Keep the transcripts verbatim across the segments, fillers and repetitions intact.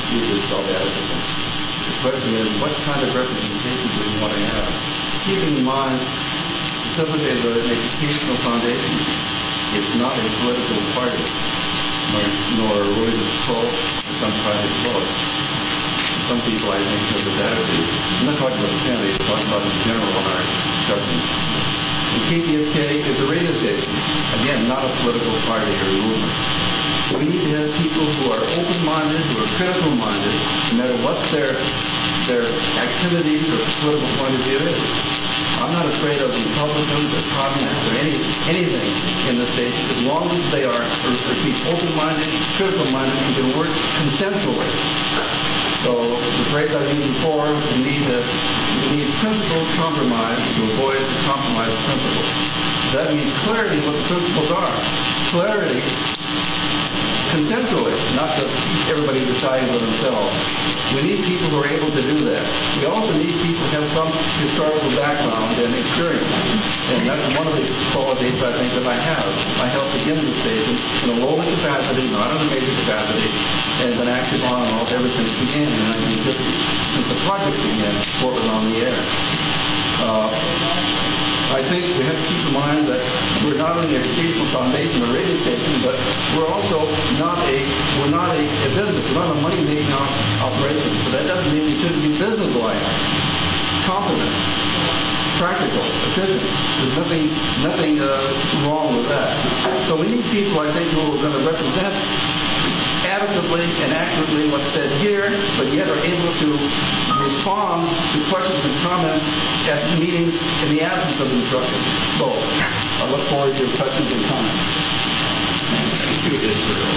usually self-advocates. The question is, what kind of representation do we want to have? Keeping in mind, facilitating an educational foundation, it's not a political party, nor, nor a religious cult or some private club. Some people, I think, have this attitude. I'm not talking about the family, I'm talking about in general in our discussion. And K P F K is a radio station. Again, not a political party or movement. We need to have people who are open-minded, who are critical-minded, no matter what their their activities or political point of view is. I'm not afraid of Republicans or communists or any anything in the station, as long as they are, or, or be open-minded, critical-minded, and can work consensually. So the phrase I used before, we need a we need principled compromise to avoid the compromise of principles. That means clarity what the principles are. Clarity consensually, not that everybody deciding for themselves. We need people who are able to do that. We also need people who have some historical background and experience. And that's one of the qualities I think that I have. I helped begin the station in a low capacity, not in a major capacity, and been active on and off ever since it began in the nineteen fifties, since the project began before it was on the air. Uh, I think we have to keep in mind that we're not only an educational foundation or radio station, but we're also not a we're not a, a business. We're not a money-making operation. So that doesn't mean we shouldn't be business-like, competent, practical, efficient. There's nothing nothing uh, wrong with that. So we need people, I think, who are going to represent adequately and accurately what's said here, but yet are able to respond to questions and comments at meetings in the absence of instructions. So I look forward to your questions and comments. Thank you, Israel.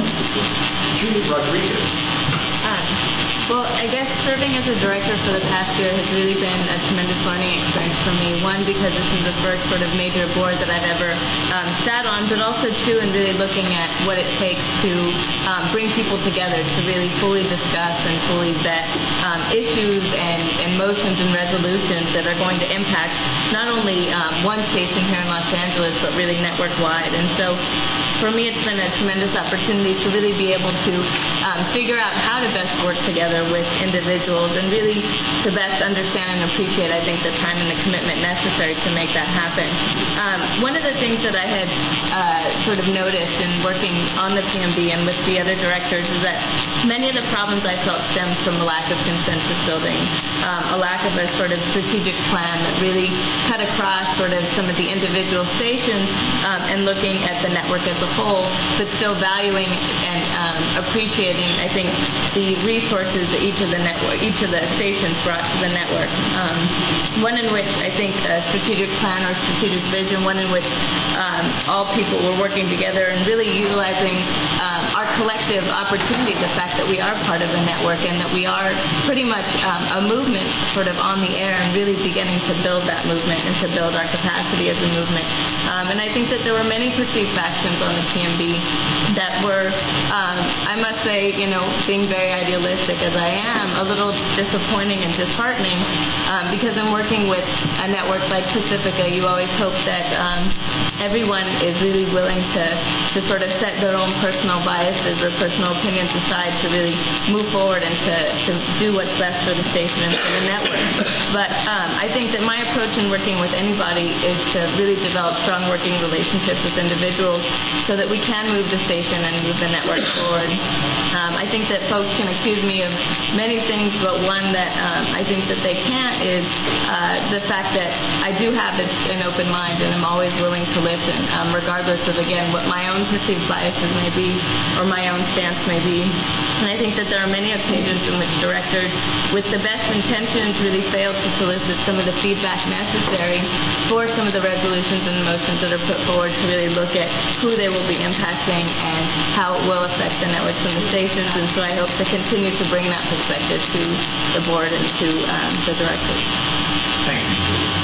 Julie Rodriguez. Um, well, I guess serving as a director for the past year has really been a tremendous learning experience for me. One, because this is the first sort of major board that I've ever um, sat on, but also, two, in really looking at what it takes to um, bring people together to really fully discuss and fully vet um, issues and, and motions and resolutions that are going to impact not only um, one station here in Los Angeles, but really network-wide. And so for me, it's been a tremendous opportunity to really be able to um, figure out how to best work together with individuals and really to best understand and appreciate, I think, the time and the commitment necessary to make that happen. Um, one of the things that I had uh, sort of noticed in working on the P M B and with the other directors is that many of the problems I felt stemmed from a lack of consensus building, um, a lack of a sort of strategic plan that really cut across sort of some of the individual stations um, and looking at the network as a whole, but still valuing and um, appreciating, I think, the resources that each of the network, each of the stations brought to the network. Um, one in which I think a strategic plan or strategic vision, one in which um, all people were working together and really utilizing um, our collective opportunity, the fact that we are part of a network and that we are pretty much um, a movement sort of on the air and really beginning to build that movement and to build our capacity as a movement. Um, and I think that there were many perceived factions on the P M B that were, um, I must say, you know, being very idealistic as I am, a little disappointing and disheartening um, because I'm working with a network like Pacifica. You always hope that um, everyone is really willing to, to sort of set their own personal biases or personal opinions aside to really move forward and to, to do what's best for the station and for the network. But um, I think that my approach in working with anybody is to really develop strong working relationships with individuals so that we can move the station and move the network forward. Um, I think that folks can accuse me of many things, but one that um, I think that they can't is uh, the fact that I do have an open mind and I'm always willing to listen, um, regardless of, again, what my own perceived biases may be or my own stance may be. And I think that there are many occasions in which directors, with the best intentions, really fail to solicit some of the feedback necessary for some of the resolutions and motions that are put forward to really look at who they will be impacting and how it will affect the networks and the stations. And so I hope to continue to bring that perspective to the board and to um, the directors. Thank you.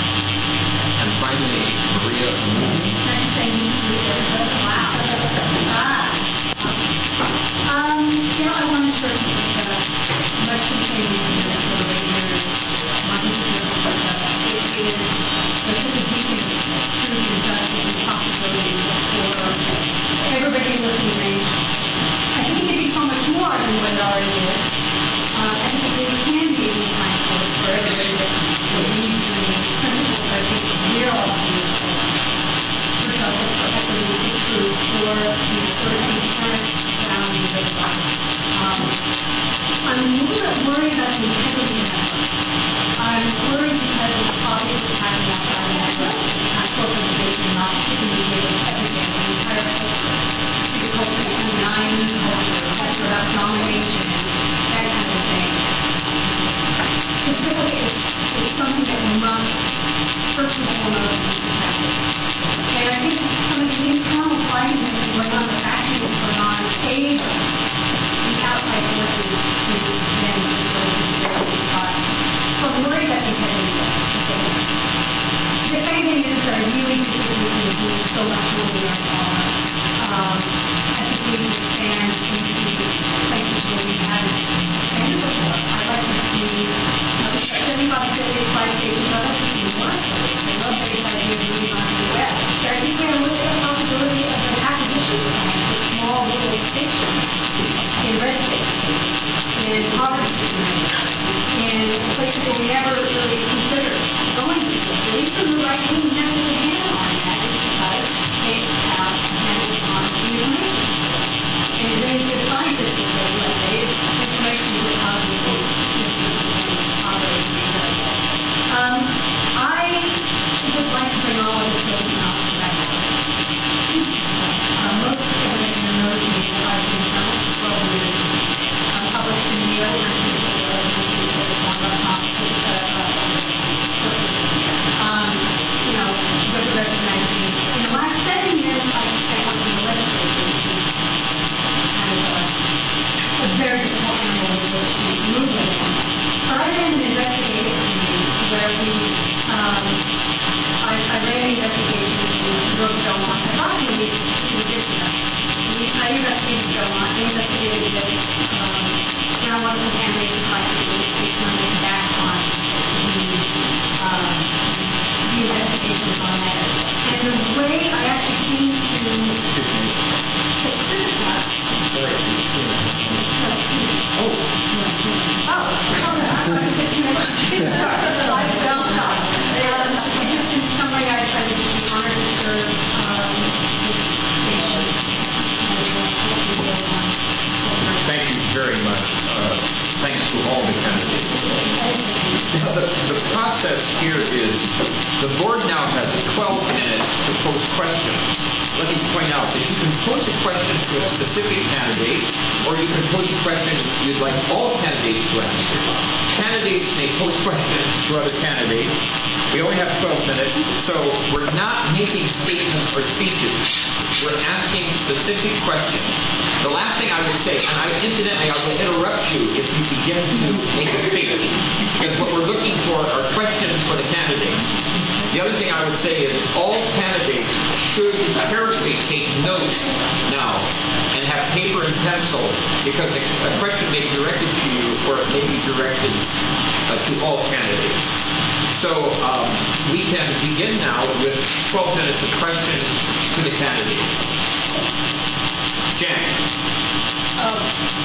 And finally, Maria Mooney. Can I say me too? Wow. Ah. Um, you know, I want to start with uh, much the same reason that for the years, my research it is such a beacon of truth and justice and possibility for everybody in listening range. I think it can be so much more than what it already is. must, first and foremost, be protected. And I think some of the internal fighting that's been going on, the faction that's going on, aids the outside forces to then just sort of destroy the economy. So I'm worried that integrity is getting there. The second thing is that I really do think we can do so much more than we are. Um, I think we need to expand into places where we haven't expanded before. I'd like to see, uh, everybody said it's five stations, I'd like to see more. I love this idea of moving on to the west. But I think we have to look at the possibility of an acquisition plan for small little stations in red states, in poverty states, in places where we never really considered going to. The reason the right wing has such a handle on that is because they have a handle on the information. And as any good scientist would say, like Dave, information is a positive system and operating very well. Um, I would like to bring all of this building out to that uh, most of everyone knows me that I've been done for twelve years. I'm published in New York, I'm in New York, I'm in New York, um, you know, good progressive magazine. In the last seven years, I've spent working in the legislature, which is kind of a, a very difficult animal to just move with. But I ran an investigative committee where we, um, I, I ran an investigation into Road Belmont. I thought he was, he was different. We, I investigated Belmont. I investigated the um, groundwater contamination crisis in the state coming back on the um, the investigations on that. And the way I actually came to consider that. Oh. Oh, oh, I'm going to get you I'll stop. Um, just in summary, I I would be honored to serve um, this station. Thank you very much. Uh, thanks to all the candidates. Now, the, the process here is the board now has twelve minutes to pose questions. Let me point out that you can pose a question to a specific candidate, or you can pose a question you'd like all candidates to answer. Candidates may pose questions to other candidates. We only have twelve minutes, so we're not making statements or speeches. We're asking specific questions. The last thing I would say, and I, incidentally, I will interrupt you if you begin to make a speech, because what we're looking for are questions for the candidates. The other thing I would say is all candidates should carefully take notes now and have paper and pencil, because a, a question may be directed to you or it may be directed uh, to all candidates. So um, we can begin now with twelve minutes of questions to the candidates. Jan. Um,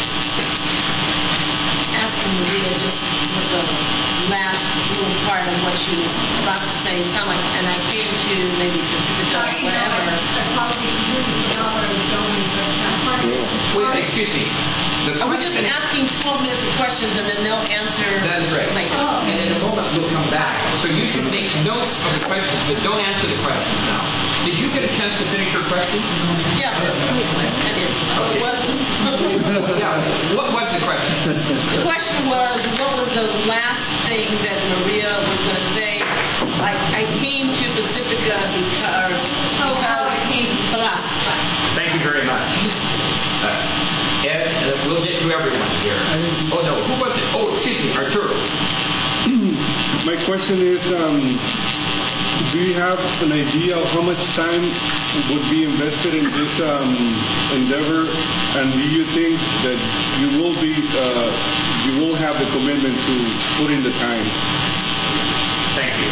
asking Maria just with the last little part of what she was about to say. It sounded like, and I came to maybe Pacifica or whatever. I probably completely forgot where I was going, but I'm part of it. Wait, excuse me. The Are we just question- asking twelve minutes of questions and then they'll answer That is right. later? Oh. And in a moment we'll come back. So you should make notes of the questions, but don't answer the questions now. Did you get a chance to finish your question? Yeah, I did. What, Yeah. What was the question? the question was, what was the last thing that Maria was going to say? Like, I came to Pacifica because, Oh, how I came to blah. Thank you very much. Uh, Ed, uh, we'll get to everyone here. Oh no, who was it? Oh, excuse me, Arturo. My question is, um, do you have an idea of how much time would be invested in this um, endeavor? And do you think that you will be, uh, you will have the commitment to put in the time? Thank you.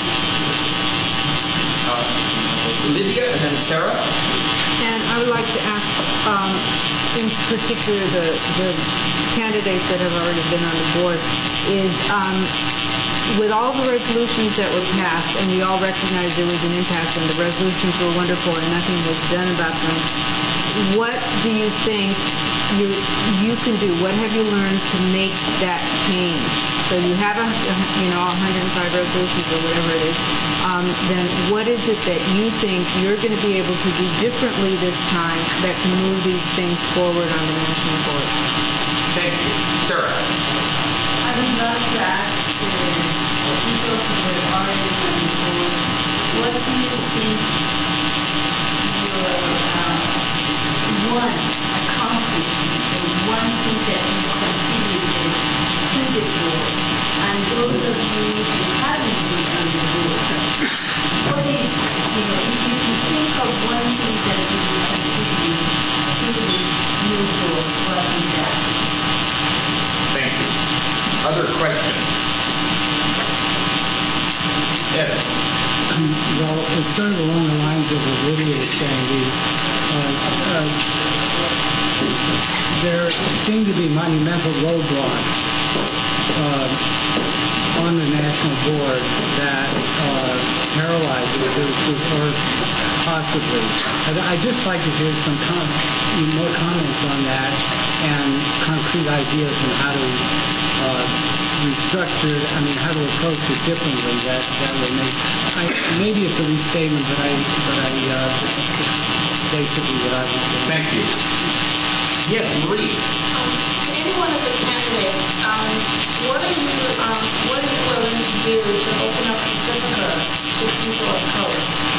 Uh, Lydia and then Sarah. And I would like to ask, um, in particular, the, the candidates that have already been on the board, is um, with all the resolutions that were passed, and we all recognize there was an impasse, and the resolutions were wonderful, and nothing was done about them, what do you think you you can do? What have you learned to make that change? So you have a, you know, one hundred five resolutions or whatever it is. Um, then what is it that you think you're going to be able to do differently this time that can move these things forward on the national board? Thank you. Sarah. I would love to ask uh, each people that are already on the board, what do you think your uh, one accomplishment or one thing that you contributed to the board? And those of you who haven't been on the board, what is, you know, if you can think of one thing that you will contribute to this new board, what is that? Thank you. Other questions? Ed? Well, it's sort of along the lines of what Lydia was saying. The, uh, uh, there seem to be monumental roadblocks uh, on the national board that uh, paralyze it, or, or possibly. I'd, I'd just like to hear some com- more comments on that and concrete ideas on how to uh, restructure, I mean, how to approach it differently that, that will make, I, maybe it's a restatement, but I, but I, uh, it's basically what I want to do. Thank you. Yes, Marie. Um, to any one of the candidates, um, what are you um, what are you willing to do to open up Pacifica to people of color?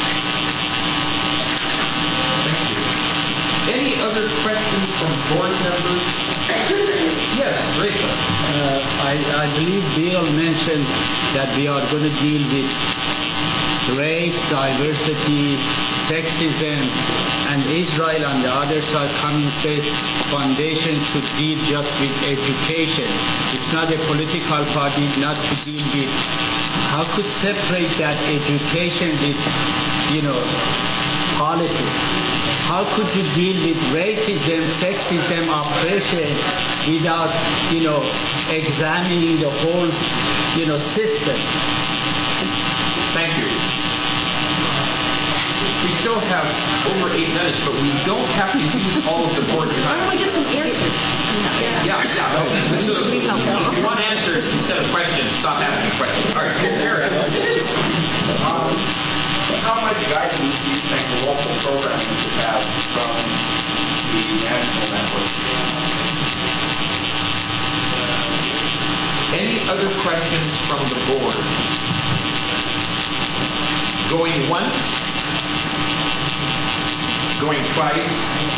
Thank you. Any other questions from board members? Yes, Reza. Uh, I, I believe Bill mentioned that we are going to deal with race, diversity, sexism, and Israel on the other side coming says foundation should deal just with education. It's not a political party, not to deal with. How could separate that education with, you know, politics? How could you deal with racism, sexism, oppression without, you know, examining the whole, you know, system? Thank you. We still have over eight minutes, but we don't have to use all of the board time. Why don't we get some answers? Yeah, yeah. Okay. So if you want answers instead of questions, stop asking questions. All right, Jared. Um, how much guidance do you think the local programming should have from the national network? Any other questions from the board? Going once? Going twice?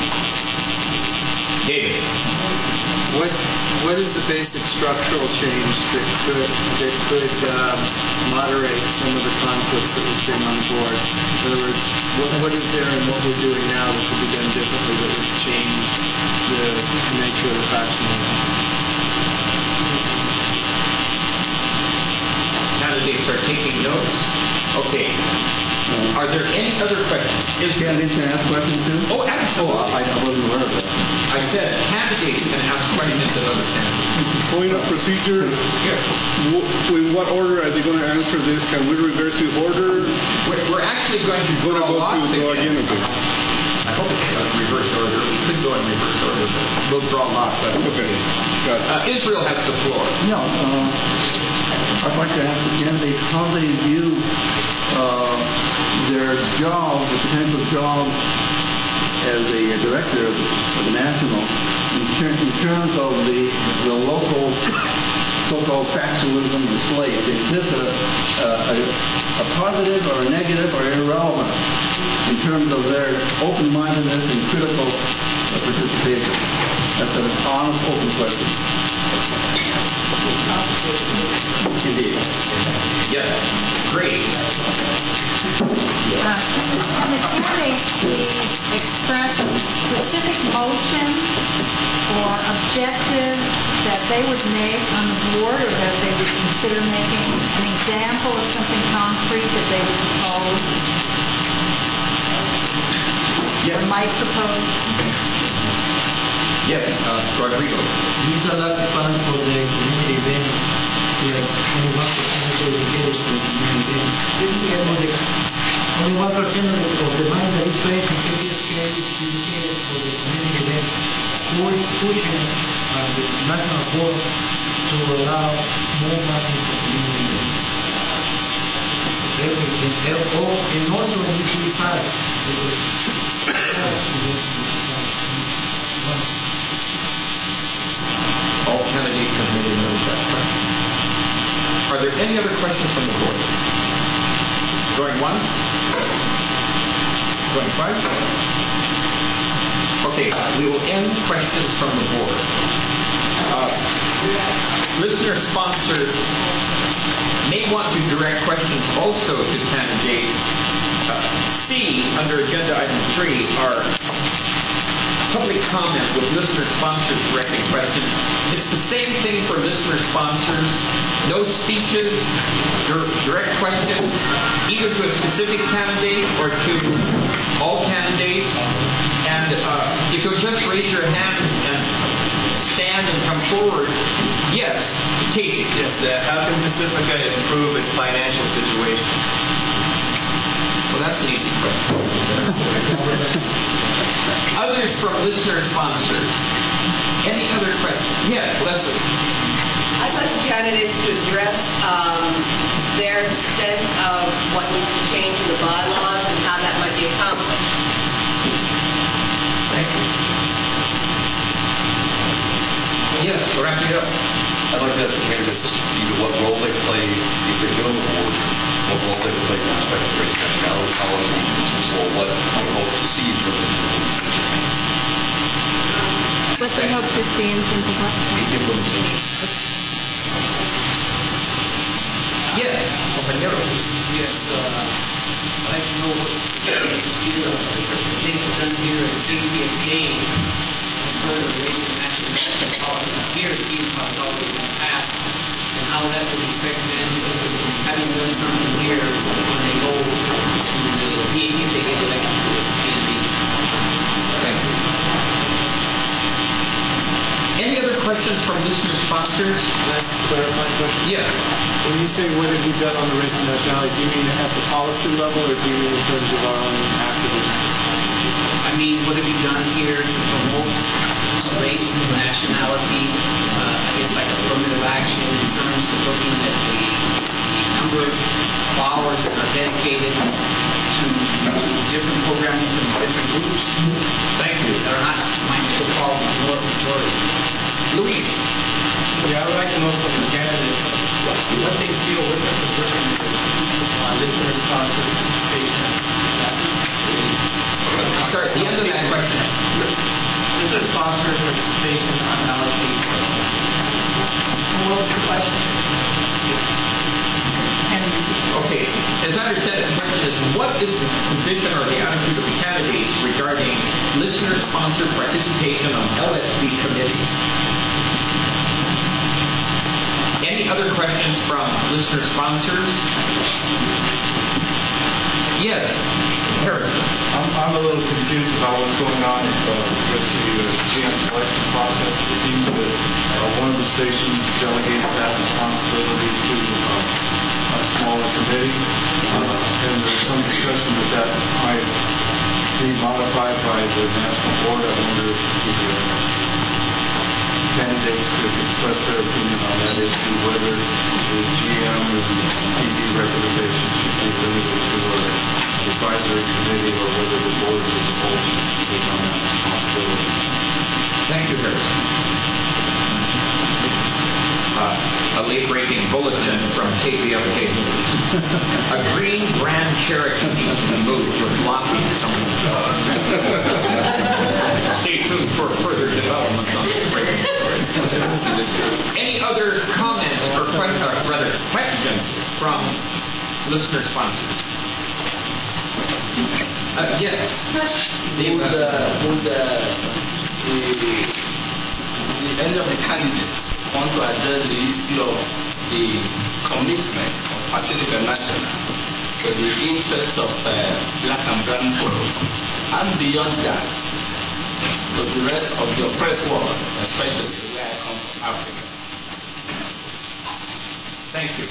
David. What what is the basic structural change that could that could um, moderate some of the conflicts that we're seeing on the board? In other words, what what is there in what we're doing now that could be done differently that would change the nature of the factionalism? Candidates are taking notes. Okay. Are there any other questions? Is Candidates can ask questions too? Oh, absolutely. Oh, I, I wasn't aware of that. I said candidates can ask questions of other candidates. Point of procedure, Here. w- in what order are they going to answer this? Can we reverse the order? We're, we're actually going to Going to draw go lots to go again? Okay. I hope it's in reverse order. We could go in reverse order, but we'll draw lots. That's Okay. Got it. Uh, Israel has the floor. Yeah, uh, I'd like to ask the candidates how they view uh, their job, the potential job as a director of the, of the national, in, ter- in terms of the, the local so-called factionalism of the slaves. Is this a, a, a positive or a negative or irrelevant in terms of their open-mindedness and critical participation? That's an honest, open question. Indeed. Yes. Grace. Uh, Can the candidates please express a specific motion or objective that they would make on the board or that they would consider making? An example of something concrete that they would propose? Yes. Or might propose? Yes, uh, Rodrigo. These are not funds for the community events. Here, only one percent is dedicated to the community events. Only one percent of, of the money that is raised in K B S K is dedicated for the community events. Who is pushing uh, the national board to allow more money for community events? Everything, all, and also on the east side. All candidates have made a note of that question. Are Are there any other questions from the board? Going once? Going twice? Okay, we will end questions from the board. Uh, listener sponsors may want to direct questions also to candidates. Uh, C, under agenda item three, are public comment with listener sponsors directing questions. It's the same thing for listener sponsors. No speeches, dir- direct questions, either to a specific candidate or to all candidates. And uh, if you'll just raise your hand and stand and come forward. Yes, Casey. Yes, uh, how can Pacifica improve its financial situation? Well, that's an easy question. Others from listener sponsors. Any other questions? Yes, Leslie. I'd like the candidates to address um, their sense of what needs to change in the bylaws and how that might be accomplished. Thank you. Yes, wrap it up. I'd like to ask the candidates either what role they play if they go on the board, what role they play with respect to race nationality policy, or what they hope to see in terms of implementation. What they hope to see in terms of what? Its implementation. Yes, compañero. Yes, uh, I'd like to know what the experience of things done here at D P F K and further race and nationality policy here at D P F K in the past, and how that would affect them having done something here when they go to the P A P if they get elected to the P A P. Thank you. Any other questions from listener sponsors? Can I ask a clarifying question? Yeah. When you say what have we done on the race and nationality, do you mean at the policy level or do you mean in terms of our own activism? I mean, what have you done here to promote race and nationality? Uh, I guess like affirmative action in terms of looking at the, the number of hours that are dedicated to, to different programming from different groups. Thank you. That are not my so-called majority. Luis. Yeah, I would like to know from the candidates what they feel with their position is on listener sponsor participation. Sorry, the answer to that question. Listener sponsor participation on L S P. What was the question? Okay, as I understand it, the question is, what is the position or the attitude of the candidates regarding listener-sponsored participation on L S P committees? Any other questions from listener sponsors? Yes, Harrison. I'm, I'm a little confused about what's going on with, uh, with the uh, G M selection process. It seems that uh, one of the stations delegated that responsibility to uh, a smaller committee, uh, and there's some discussion that that might be modified by the national board. I wonder if the uh, candidates could express their opinion on that issue, whether the G M or the P D recommendation should be limited to an advisory committee or whether the board as a whole should take on that responsibility. Thank you, Harrison. Uh, a late-breaking bulletin from K P F K News. A green Grand Cherokee needs to be moved with blocking someone. Stay tuned for further developments on this breaking story. Any other comments or que- uh, rather questions from listener sponsors? Uh, yes. Would, uh, would uh, the, the any of the candidates want to address the issue of the commitment of Pacifica National to the interest of uh, black and brown folks, and beyond that, to the rest of the oppressed world, especially where I come from, Africa? Thank you.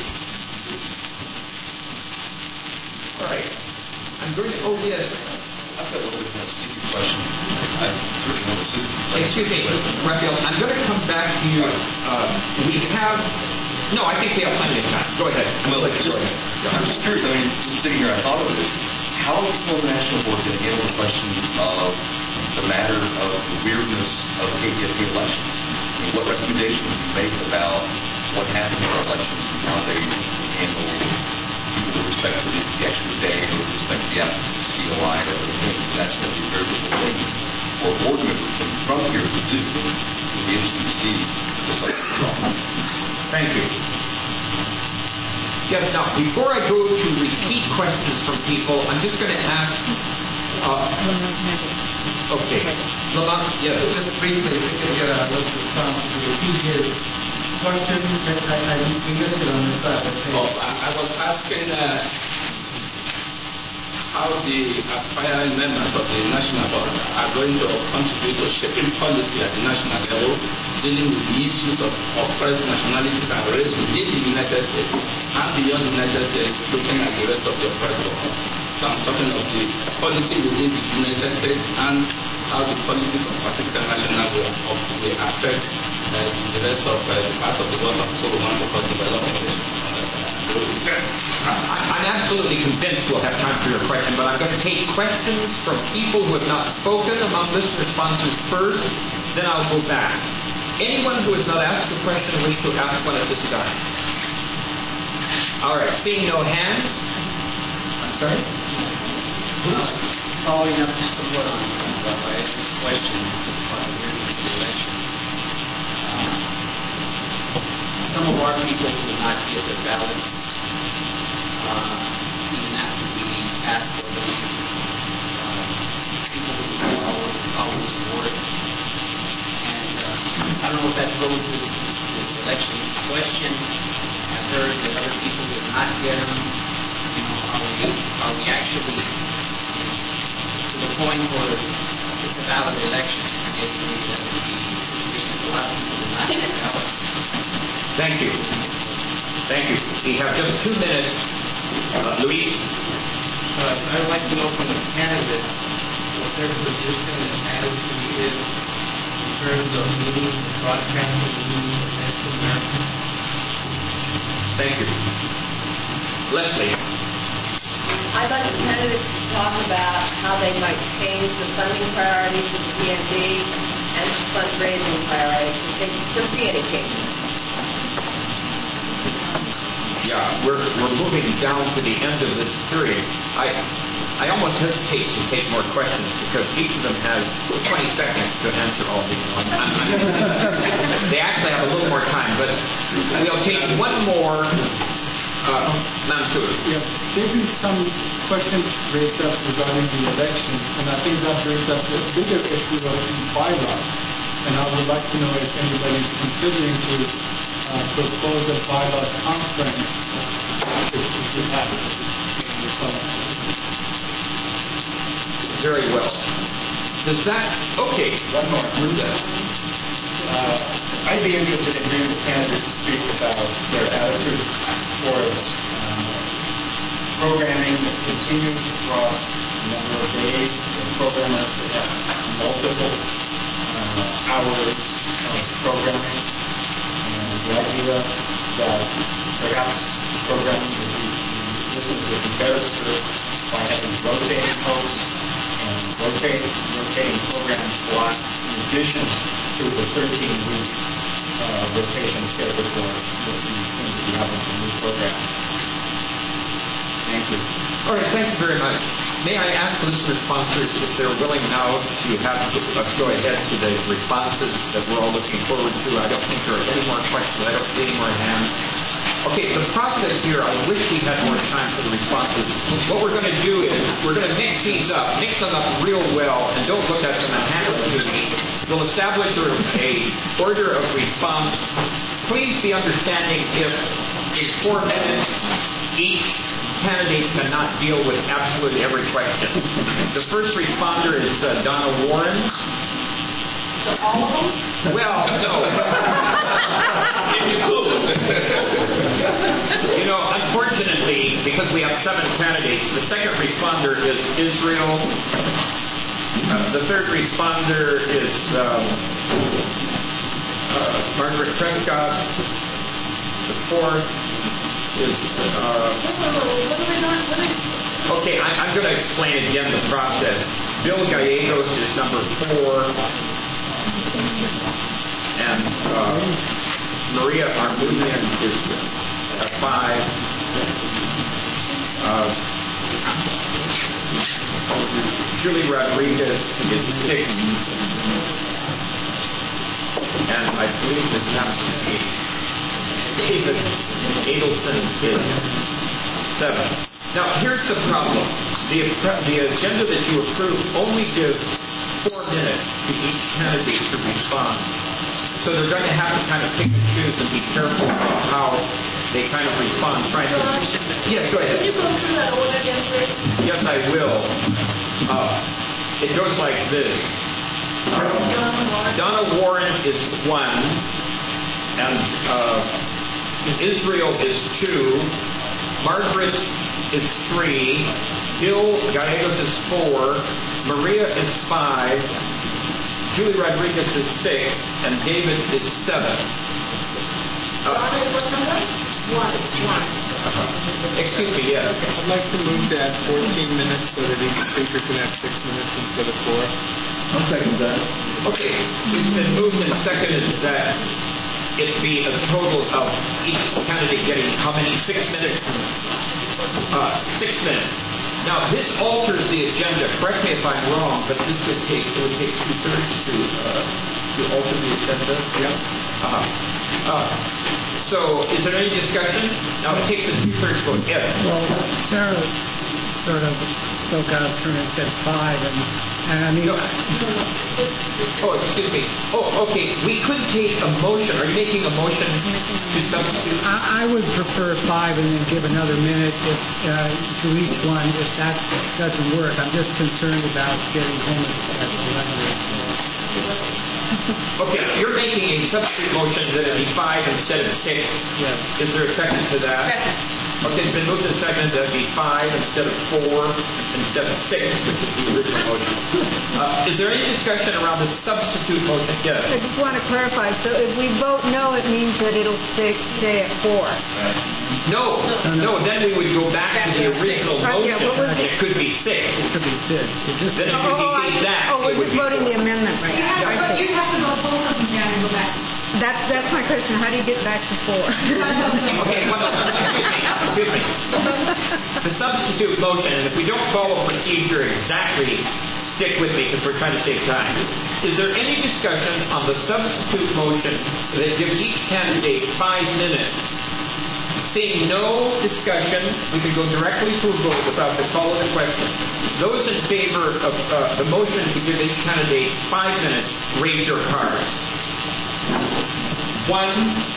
All right. I'm going to, oh yes. I've got a little bit of a stupid question. I want to assist. Excuse me, Raphael, I'm going to come back to you. Uh, we have, no, I think we have plenty of time. Go ahead. Well, like, just, I'm just curious. I mean, just sitting here, I thought of this. How will the National Board going to handle the question of the matter of the weirdness of the K P F K election? I mean, what recommendations would you make about what happened in our elections and how they handle with respect to the, the extra day or with respect to the absence of C O I or other things. That's going to be a very difficult thing for a board member from here to do. It'll be interesting to see this other. Thank you. Yes, now, before I go to repeat questions from people, I'm just going to ask... Uh, okay. Lamont, yes. Just briefly, if we could get a list response to repeat his question. I, I, we missed it on this side. Oh, I, I was asking uh, how the aspiring members of the National Board are going to contribute to shaping policy at the national level, dealing with the issues of oppressed nationalities and race within the United States and beyond the United States, looking at the rest of the oppressed world. So I'm talking of the policy within the United States and how the policies of particular national will, will affect uh, the rest of uh, the parts of the world of the one for development nations. I'm absolutely convinced we'll have time for your question, but I'm going to take questions from people who have not spoken among listener sponsors first, then I'll go back. Anyone who has not asked a question wish to ask one at this time? All right, seeing no hands. I'm sorry? Uh, following up somewhat on Rafael's question about the awareness of the election, uh, some of our people will not get their ballots uh, even after we ask for them. Uh, people will always, always support it. And uh, I don't know if that poses this, this, this election question. I've heard that other people will not get them. You know, are we, are we actually to the point where it's a valid election? I guess maybe that would be the situation. A lot of people will not get ballots. Thank you. Thank you. We have just two minutes. Uh, Luis? Uh, I'd like to know from the candidates what their position and attitude is in terms of meeting the broadcasting needs of Mexican Americans. Thank you. Leslie? I'd like the candidates to talk about how they might change the funding priorities of the P N B and the fundraising priorities, if they foresee any changes. Yeah, we're, we're moving down to the end of this period. I I almost hesitate to take more questions because each of them has twenty seconds to answer all these. I'm, I'm, they actually have a little more time, but we'll take one more. Uh, Mansour. Yeah, there's been some questions raised up regarding the elections, and I think that brings up the bigger issue of the bylaw. And I would like to know if anybody's considering to uh, propose a bylaws conference if it happens in the summer. Very well. Does that, okay. One more. Uh, I'd be interested in hearing the candidates speak about their attitude towards uh, programming that continues across a number of days, and programmers that have multiple uh, hours of programming. And the idea that perhaps programming would be, listeners would be better served by having rotating hosts and rotating, rotating program blocks in addition to the thirteen-week uh, rotation schedule for listeners seem to be having for new programs. Thank you. All right, thank you very much. May I ask listener sponsors if they're willing now to have us go ahead to the responses that we're all looking forward to. I don't think there are any more questions. I don't see any more hands. Okay, the process here, I wish we had more time for the responses. What we're going to do is we're going to mix these up, mix them up real well, and don't look at them and hand them to me. We'll establish a, a order of response. Please be understanding if in four minutes each candidate cannot deal with absolutely every question. The first responder is uh, Donna Warren. All of them? Well, no. If you could. You know, unfortunately, because we have seven candidates, the second responder is Israel. Uh, the third responder is um, uh, Margaret Prescott. The fourth is... Uh, okay, I, I'm going to explain again the process. Bill Gallegos is number four. And uh, Maria Armenian is uh, five. Uh, Julie Rodriguez is six. And I believe this happens to be Stephen Adelson is seven. Now, here's the problem. The, the agenda that you approve only gives four minutes to each candidate to respond. So they're going to have to kind of pick and choose and be careful about how they kind of respond. Trying to. Yes, go ahead. Can you go through that order again, please? Yes, I will. Uh, it goes like this. Donna Warren is one, and uh, Israel is two, Margaret is three, Gil Gallegos is four, Maria is five, Julie Rodriguez is six, and David is seven. Uh, Donna is what number? One. One. Uh, excuse me, yes. I'd like to move to add fourteen minutes so that each speaker can have six minutes instead of four. I'll second that. Okay, it's been moved and seconded that it be a total of each candidate getting how many? Six minutes? Uh, six minutes. Now, this alters the agenda. Correct me if I'm wrong, but this would take, it would take two-thirds to, uh, to alter the agenda? Yep. Uh-huh. Uh, so, is there any discussion? Now, it takes a two-thirds vote. Ed? Well, Sarah sort of spoke out of turn and said five, and, and I mean... No. Oh, excuse me. Oh, okay. We could take a motion. Are you making a motion to substitute? I, I would prefer five and then give another minute if, uh, to each one if that doesn't work. I'm just concerned about getting home at eleven. Okay, you're making a substitute motion that it be five instead of six. Yes. Is there a second to that? Second. Okay, it's been moved and seconded that it be five instead of four instead of six, which is the original motion. Uh, is there any discussion around the substitute motion? Yes. I just want to clarify. So if we vote no, it means that it'll stay stay at four. No, no, then we would go back to the original Right, yeah, motion, what was and it? it could be six. It could be six. It just, Then if Oh, oh, we I did see. that, Oh, we're it would just be voting the amendment right You now. have, I but see. you have to vote both of them down and go back. That's that's my question. How do you get back to four? Okay, one moment. Excuse me. Excuse me. The substitute motion, and if we don't follow procedure exactly, stick with me because we're trying to save time. Is there any discussion on the substitute motion that gives each candidate five minutes? Seeing no discussion, we can go directly to a vote without the call of the question. Those in favor of uh, the motion to give each candidate five minutes, raise your cards. One.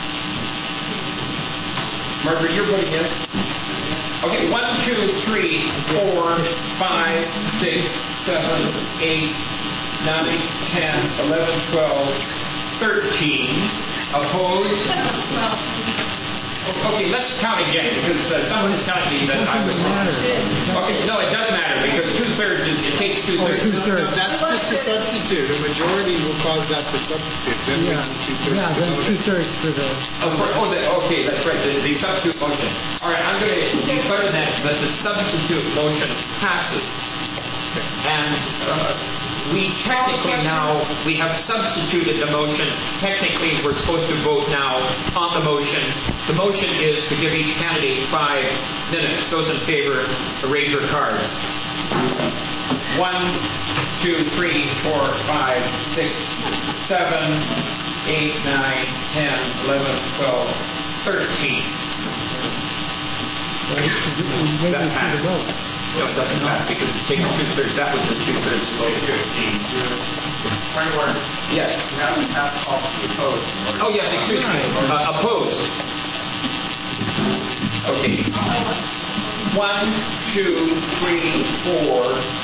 Margaret, you're voting yes? Okay, one, two, three, four, five, six, seven, eight, nine, ten, eleven, twelve, thirteen. Opposed? Okay, let's count again, because uh, someone is telling me that I was wrong. Okay, no, it does matter, because two-thirds is, it takes two-thirds. No, no, that's just a substitute. A majority will cause that to substitute. Then we yeah, need two-thirds yeah, to then vote it. two-thirds for the... Oh, for, oh the, okay, that's right, the, the substitute motion. All right, I'm going to declare that, that the substitute motion passes. And uh, we technically now, we have substituted the motion. Technically, we're supposed to vote now on the motion. The motion is to give each candidate five minutes. Those in favor, raise your cards. One, two, three, four, five, six, seven, eight, nine, ten, eleven, twelve, thirteen. That passes. No, it doesn't pass because it takes two-thirds. That was the two-thirds vote. Point of order. Yes. You have to have all opposed. Oh, yes, excuse me. Uh, opposed. Okay. One, two, three, four,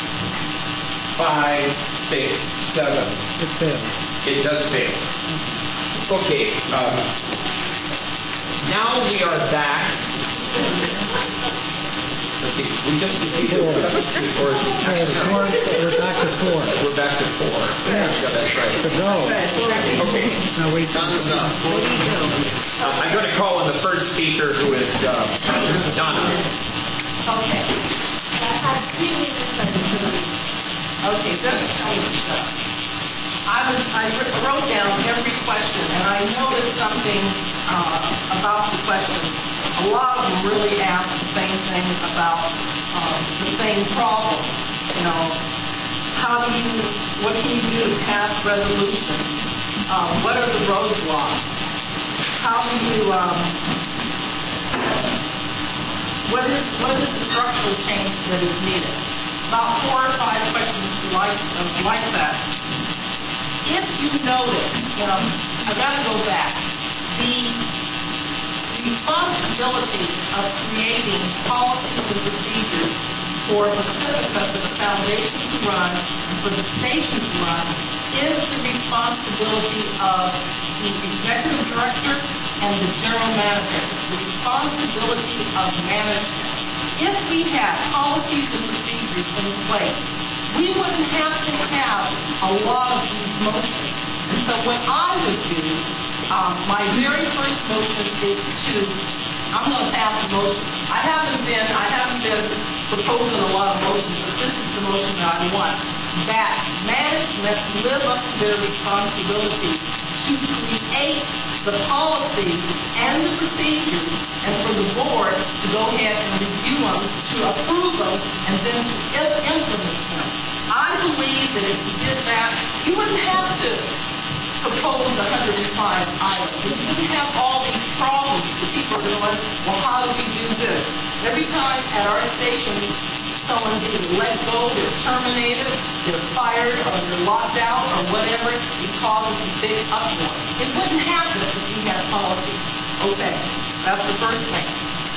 five, six, seven. It failed. It does fail. Okay. Uh, now we are back. Let's see. We just defeated Four. substitute or So four, we're back to four. We're back to four. Yeah. Yeah, that's right. So go. Okay. Now wait. Donna's not. Uh, I'm going to call on the first speaker, who is uh, Donna. Okay. I had three minutes I was Okay, just to tell you stuff. I was, I wrote down every question, and I noticed something uh, about the questions, a lot of them really ask the same thing about um, the same problem. You know, how do you, what can you do to pass resolutions? Um, what are the roadblocks? How do you, um, what is what is the structural change that is needed? About four or five questions like uh, like that. If you notice, you know, I got to go back. The responsibility of creating policies and procedures for Pacifica, for the foundation to run, and for the station to run, is the responsibility of the executive director and the general manager. The responsibility of management. If we had policies and procedures in place, we wouldn't have to have a lot of these motions. And so what I would do, um, my very first motion is to, I'm going to pass a motion. I haven't been, I haven't been proposing a lot of motions, but this is the motion that I want. That management live up to their responsibility to create the policies and the procedures, and for the board to go ahead and review them, to approve them, and then to implement them. I believe that if we did that, we wouldn't have to propose one hundred five items. We wouldn't have all these problems that people are going, well, how do we do this? Every time at our station, someone either let go, they're terminated, they're fired, or they're locked out, or whatever, it causes a big uproar. It wouldn't happen if we had policy. Okay, that's the first thing.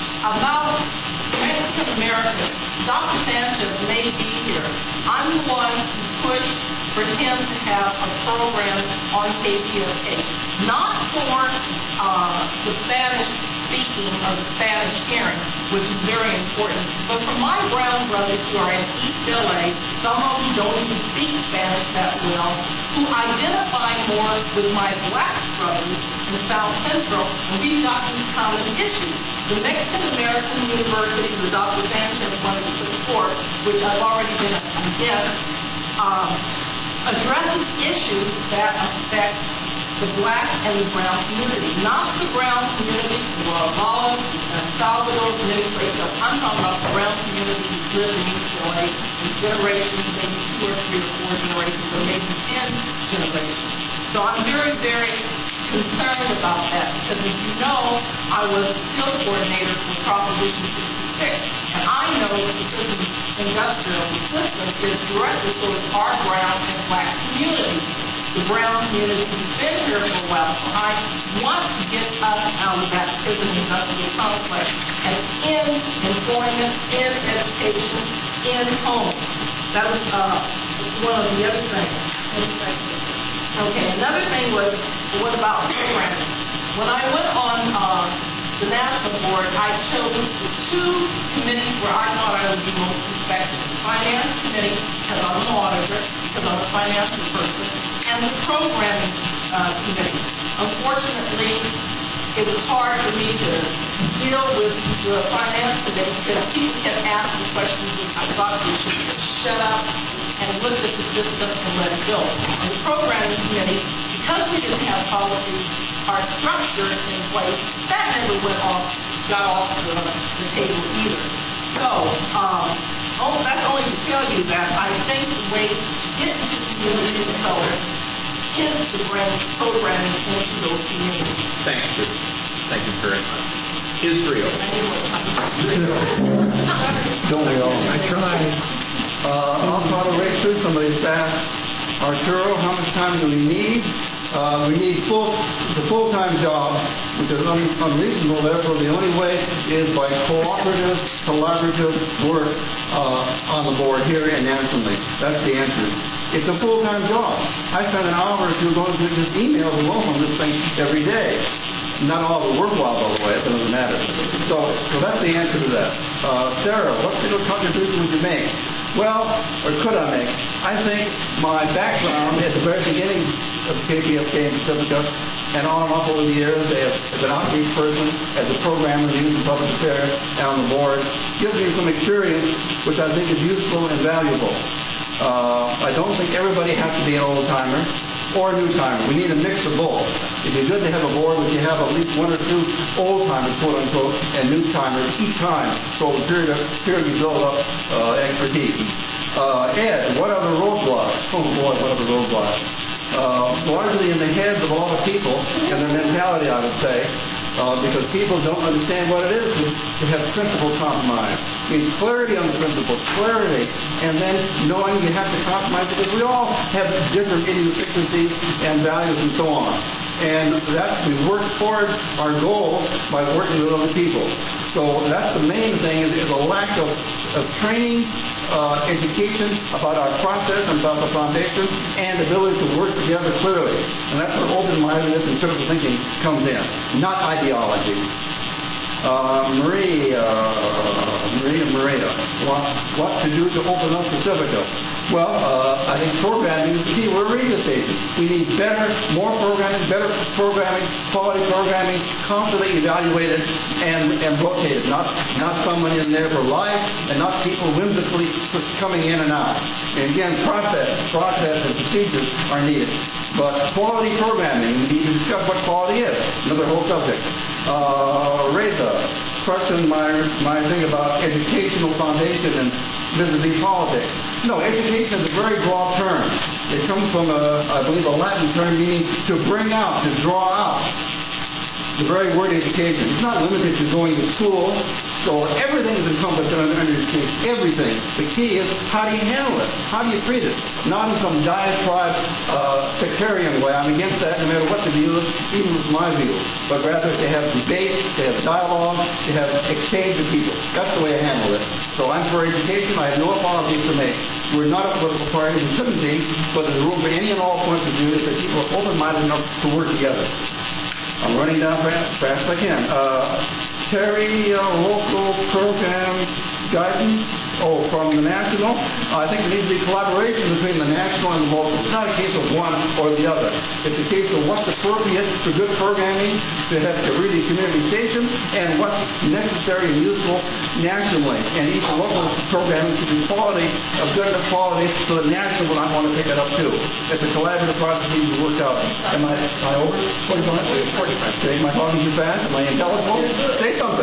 About Mexican Americans, Doctor Sanchez may be here. I'm the one who pushed for him to have a program on K P F K. Not for uh, the Spanish speaking or the Spanish hearing, which is very important, but for my brown brothers who are in East L A, some of them don't even speak Spanish that well, who identify more with my black brothers in South Central, and we've got these common issues. The Mexican American University, the Doctor Sanchez wanted to put forth, which I've already been a guest, um, addresses issues that affect the black and the brown community. Not the brown community in Guatemala, and Salvador, and many places. I'm talking about the brown community who's lived in East L A in generations, maybe two or three or four generations, or maybe ten generations. So I'm very, very concerned about that, because as you know, I was field coordinator for Proposition sixty-six, and I know that the prison industrial system is directly towards our brown and black communities. The brown community has been here for a while, so I want to get us out of that prison industrial complex and in employment, in education, in homes. That was uh, one of the other things. Okay, another thing was, what about programming? When I went on uh, the national board, I chose the two committees where I thought I would be most effective. The finance committee, because I'm an auditor, because I'm a financial person, and the programming uh, committee. Unfortunately, it was hard for me to deal with the finance committee because people kept asking questions which I thought they should have shut up and looked at the system and let it go. And the programming committee, because we didn't have policies, our structure in place, that never went off, got off the, the table either. So, um, oh, that's only to tell you that I think the way to get into the community of color is to bring programming into those communities. Thank you. Thank you very much. Israel. Don't we all? I tried. Uh, I'll try to race through some of these fast. Arturo, how much time do we need? Uh, we need full, the full-time job, which is un- unreasonable. Therefore, the only way is by cooperative, collaborative work uh, on the board here in Ansley. That's the answer. It's a full-time job. I spend an hour or two going through just emails alone on this thing every day. Not all of it worthwhile, by the way. It doesn't matter. So, so that's the answer to that. Uh, Sarah, what single contribution would you make? Well, or could I make? I think my background at the very beginning of K P F K in Pacifica and on and off over the years as, as an outreach person, as a programmer in the Youth and Public Affairs, and on the board, gives me some experience which I think is useful and valuable. Uh, I don't think everybody has to be an old-timer. or new timers. We need a mix of both. It'd be good to have a board where you have at least one or two old timers, quote unquote, and new timers each time. So the period of period you build up uh, expertise. Uh, Ed, what are the roadblocks? Oh boy, what are the roadblocks? Uh, largely in the heads of a lot of people and their mentality, I would say. Uh, because people don't understand what it is to, to have principle compromise. It means clarity on the principle, clarity, and then knowing you have to compromise because we all have different idiosyncrasies and values and so on. And that we work towards our goals by working with other people. So that's the main thing is, is a lack of, of training, uh, education about our process and about the foundation and ability to work together clearly. And that's where open-mindedness and critical thinking comes in, not ideology. Uh, Marie, uh, Maria Maria, what, what to do to open up Pacifica? Well, uh, I think programming is the key. We're a radio station. We need better, more programming, better programming, quality programming, constantly evaluated and, and rotated. Not not someone in there for life and not people whimsically coming in and out. And again, process, process and procedures are needed. But quality programming, we need to discuss what quality is. Another whole subject. Uh, Reza, question my, my thing about educational foundation and vis-a-vis politics. No, education is a very broad term. It comes from, a, I believe, a Latin term meaning to bring out, to draw out. The very word education. It's not limited to going to school. So everything is encompassed under education. Everything. The key is how do you handle it? How do you treat it? Not in some diatribe, uh, sectarian way. I'm against that no matter what the view is, even with my view. But rather to have debate, to have dialogue, to have exchange with people. That's the way I handle it. So I'm for education. I have no apologies to make. We're not a political party. We shouldn't be. But there's room for any and all points of view that people are open-minded enough to work together. I'm running down fast, fast as I can. Uh, Terry, uh, local program guidance, oh, from the national. I think there needs to be collaboration between the national and the local. It's not a case of one or the other. It's a case of what's appropriate for good programming to have to really community station and what's necessary and useful nationally. And each local programming should be quality, of good enough quality, so the national will not want to pick it up too. It's a collaborative process that needs to work out. Am I, am I over? forty-five? forty-five. Say, am I talking too fast? Am I intelligible? Say something.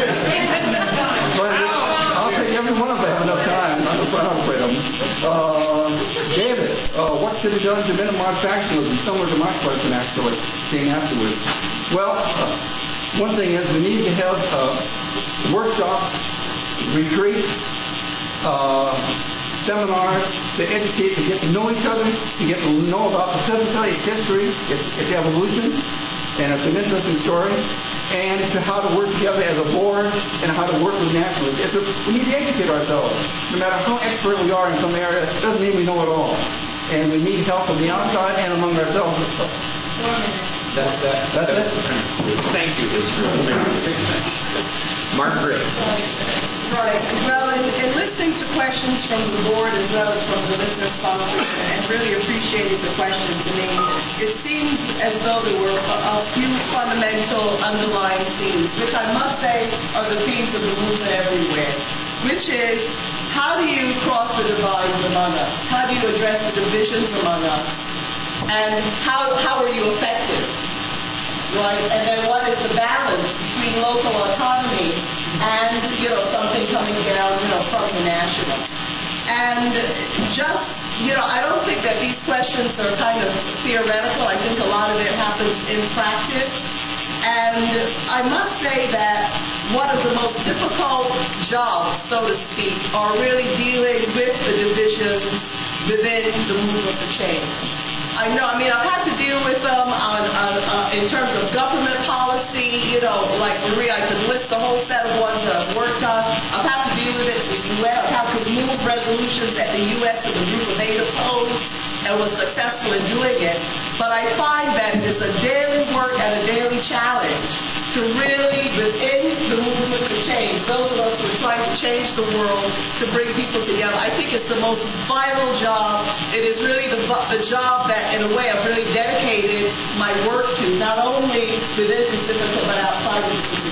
I'll take every one of them. I have enough time. I'm not afraid of them. Uh, David, uh, what should be done to minimize factionalism? Similar to my question, actually, came afterwards. Well, uh, one thing is we need to have uh, workshops, retreats, uh, seminars to educate, to get to know each other, to get to know about Pacifica, its history, its, its evolution, and it's an interesting story. And to how to work together as a board and how to work with nationalists. It's a, we need to educate ourselves. No matter how expert we are in some area, it doesn't mean we know it all. And we need help from the outside and among ourselves. That, that, that's it. Thank you. Margaret. Right. Well, in, in listening to questions from the board as well as from the listener sponsors, and really appreciated the questions. I mean, it seems as though there were a, a few fundamental underlying themes, which I must say are the themes of the movement everywhere, which is how do you cross the divides among us? How do you address the divisions among us? And how, how are you effective? Right? And then what is the balance between local autonomy and, you know, something coming down, you know, from the national? And just, you know, I don't think that these questions are kind of theoretical. I think a lot of it happens in practice. And I must say that one of the most difficult jobs, so to speak, are really dealing with the divisions within the movement for change. I know, I mean, I've had to deal with them on, on, uh, in terms of government policy, you know, like Maria, I could list the whole set of ones that I've worked on. I've had to deal with it in the U N. I've had to move resolutions at the U S and the group of aid opposed and was successful in doing it. But I find that it is a daily work and a daily challenge to really, within the movement for change, those of us who are trying to change the world, to bring people together. I think it's the most vital job. It is really the, the job that, in a way, I've really dedicated my work to, not only within Pacifica, but outside of the Pacifica.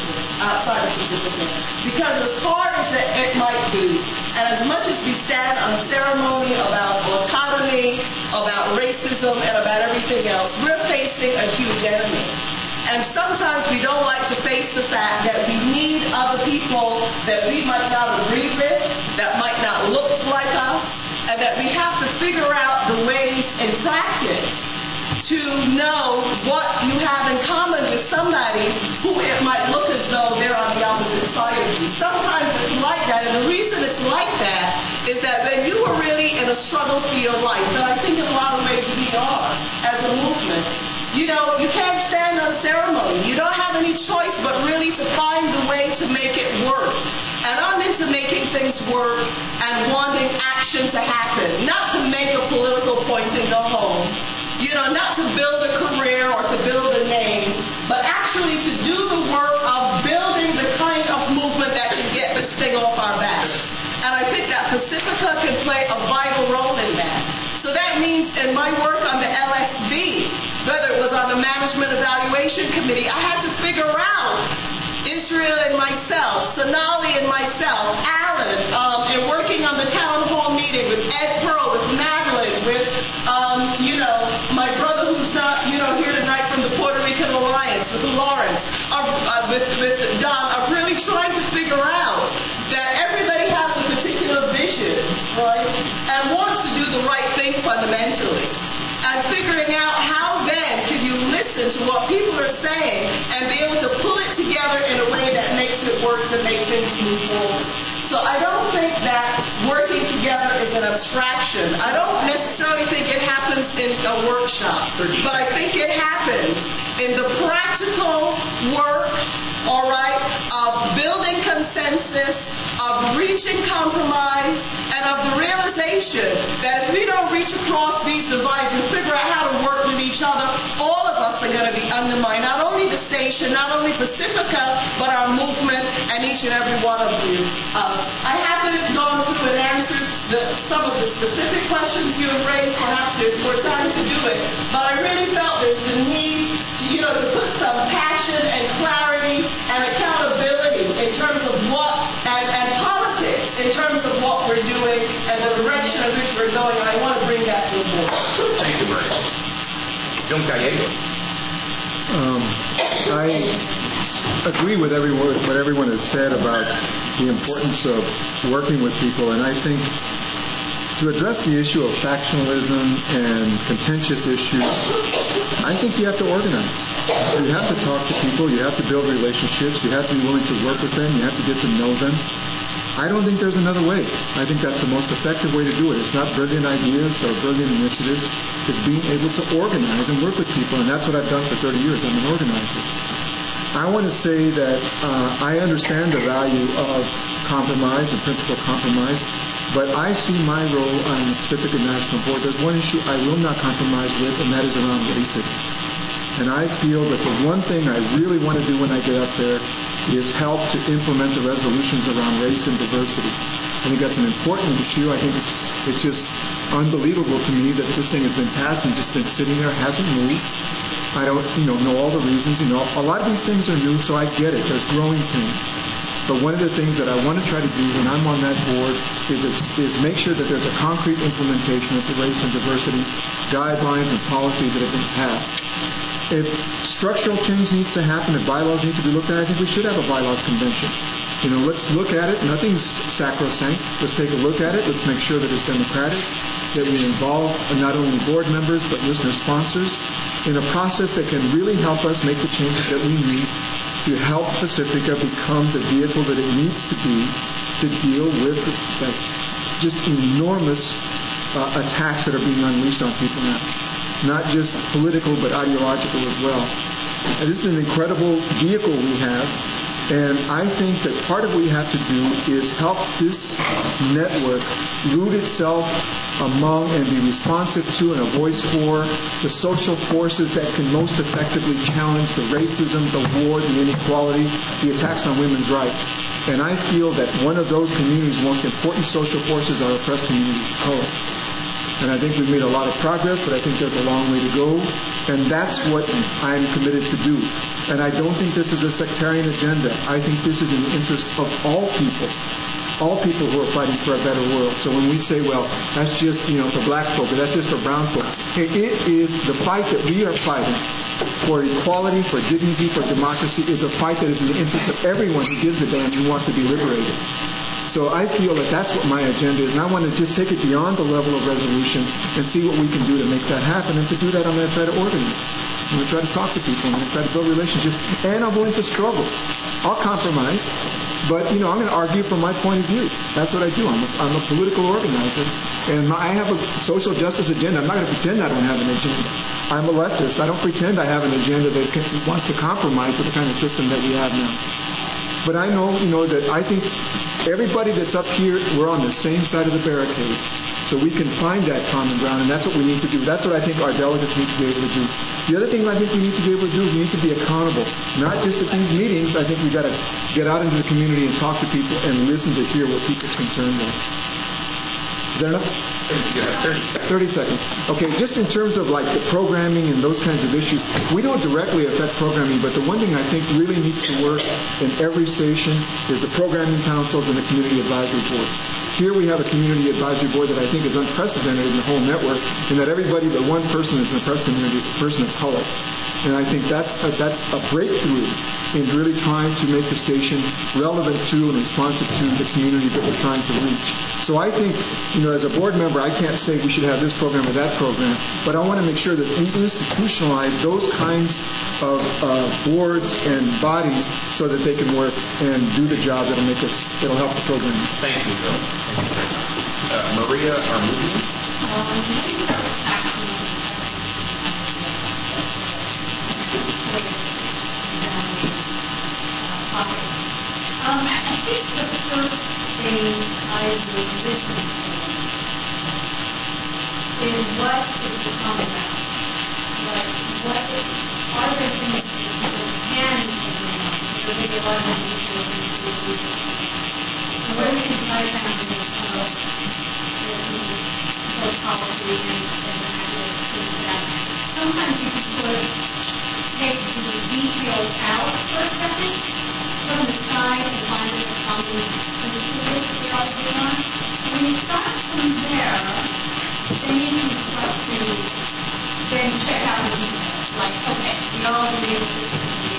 outside of Pacifica. Because as hard as it, it might be, and as much as we stand on ceremony about autonomy, about racism, and about everything else, we're facing a huge enemy. And sometimes we don't like to face the fact that we need other people that we might not agree with, that might not look like us, and that we have to figure out the ways in practice to know what you have in common with somebody who it might look as though they're on the opposite side of you. Sometimes it's like that, and the reason it's like that is that when you are really in a struggle for your life, and I think in a lot of ways we are as a movement, you know, you can't stand on ceremony. You don't have any choice but really to find the way to make it work. And I'm into making things work and wanting action to happen, not to make a political point and go home. You know, not to build a career or to build a name, but actually to do the work of building the kind of movement that can get this thing off our backs. And I think that Pacifica can play a vital role in that. So that means in my work on the L S B, whether it was on the Management Evaluation Committee, I had to figure out Israel and myself, Sonali and myself, Alan, um, and working on the town hall meeting with Ed Pearl, with Madeline, with, um, you know, my brother who's not, you know, here tonight from the Puerto Rican Alliance, with Lawrence, uh, uh, with, with Don, are really trying to figure out that everybody has a particular vision, right, and wants to do the right thing fundamentally. And figuring out how then can you listen to what people are saying and be able to pull it together in a way that makes it work and make things move forward. So I don't think that working together is an abstraction. I don't necessarily think it happens in a workshop, but I think it happens in the practical work, all right, of building consensus, of reaching compromise, and of the realization that if we don't reach across these divides and figure out how to work with each other, all of us are going to be undermined. Not only the station, not only Pacifica, but our movement and each and every one of you. Uh, I haven't gone through and answered the, some of the specific questions you have raised. Perhaps there's more time to do it. But I really felt there's the need to, you know, to put some passion and clarity and accountability in terms of what, and, and politics in terms of what we're doing and the direction in which we're going. And I want to bring that to the board. Thank you, Mary. John Gallegos. Um, I agree with everyone, what everyone has said about the importance of working with people, and I think to address the issue of factionalism and contentious issues, I think you have to organize. You have to talk to people, you have to build relationships, you have to be willing to work with them, you have to get to know them. I don't think there's another way. I think that's the most effective way to do it. It's not brilliant ideas or brilliant initiatives. It's being able to organize and work with people, and that's what I've done for thirty years. I'm an organizer. I want to say that uh, I understand the value of compromise and principle compromise, but I see my role on the Pacific National Board. There's one issue I will not compromise with, and that is around racism. And I feel that the one thing I really want to do when I get up there is help to implement the resolutions around race and diversity. I think that's an important issue. I think it's it's just unbelievable to me that this thing has been passed and just been sitting there, hasn't moved. I don't, you know, know all the reasons. You know, a lot of these things are new, so I get it. There's growing pains. But one of the things that I want to try to do when I'm on that board is, is, is make sure that there's a concrete implementation of the race and diversity guidelines and policies that have been passed. If structural change needs to happen, if bylaws need to be looked at, I think we should have a bylaws convention. You know, let's look at it. Nothing's sacrosanct. Let's take a look at it. Let's make sure that it's democratic, that we involve not only board members but listener sponsors in a process that can really help us make the changes that we need to help Pacifica become the vehicle that it needs to be to deal with that just enormous uh, attacks that are being unleashed on people now. Not just political, but ideological as well. And this is an incredible vehicle we have, and I think that part of what we have to do is help this network root itself among and be responsive to and a voice for the social forces that can most effectively challenge the racism, the war, the inequality, the attacks on women's rights. And I feel that one of those communities' most important social forces are oppressed communities of color. And I think we've made a lot of progress, but I think there's a long way to go. And that's what I'm committed to do. And I don't think this is a sectarian agenda. I think this is in the interest of all people, all people who are fighting for a better world. So when we say, well, that's just, you know, for black folk, or that's just for brown folk, it, it is the fight that we are fighting for equality, for dignity, for democracy is a fight that is in the interest of everyone who gives a damn, who wants to be liberated. So I feel that that's what my agenda is, and I want to just take it beyond the level of resolution and see what we can do to make that happen. And to do that, I'm going to try to organize. I'm going to try to talk to people. I'm going to try to build relationships. And I'm willing to struggle. I'll compromise. But, you know, I'm going to argue from my point of view. That's what I do. I'm a, I'm a political organizer. And my, I have a social justice agenda. I'm not going to pretend I don't have an agenda. I'm a leftist. I don't pretend I have an agenda that can, wants to compromise with the kind of system that we have now. But I know, you know, that I think everybody that's up here, we're on the same side of the barricades. So we can find that common ground, and that's what we need to do. That's what I think our delegates need to be able to do. The other thing I think we need to be able to do is we need to be accountable. Not just at these meetings. I think we've got to get out into the community and talk to people and listen to hear what people's concerns are. Is that enough? thirty seconds. Okay, just in terms of like the programming and those kinds of issues, we don't directly affect programming, but the one thing I think really needs to work in every station is the programming councils and the community advisory boards. Here we have a community advisory board that I think is unprecedented in the whole network, in that everybody but one person is in the press community, a person of color. And I think that's a, that's a breakthrough in really trying to make the station relevant to and responsive to the communities that we're trying to reach. So I think, you know, as a board member, I can't say we should have this program or that program, but I want to make sure that we institutionalize those kinds of uh, boards and bodies so that they can work and do the job that'll make us, that'll help the program. Thank you, Bill. Uh, Maria Armudi. Um, Um, I think the first thing I would listen to is what is the common ground? Like, what is, are there things that people can agree on? There may be a lot of individual things to do. So what do we can try to come up with both policy and, and actually do that? Sometimes you can sort of take the details out for a second from the side and find it a common principle that we're all agreeing on. And when you start from there, then you can start to then check out the details. Like, okay, we all agree with this.